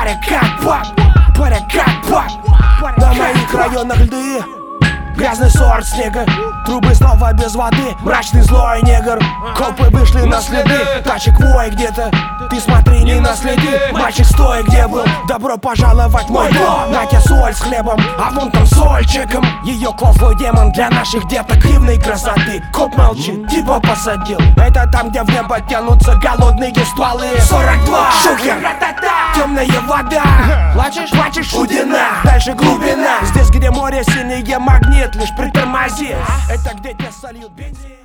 Паря как пап. На моих районах льды, грязный сорт снега, трубы снова без воды, мрачный злой негр. Копы вышли на следы, тачек вой где-то. Ты смотри, не наследи, мальчик стой, где был. Добро пожаловать в мой дом. На тебе соль с хлебом, а вон там сольчиком. Ее клал злой демон для наших деток дивной красоты. Коп молчит, типа посадил. Это там, где в небо тянутся голодные стволы. 42, шухер, темная вода. Плачешь, удина, дальше глубина. Здесь, где море, синее магнит, лишь притормози. Это где тебя сольют бензин.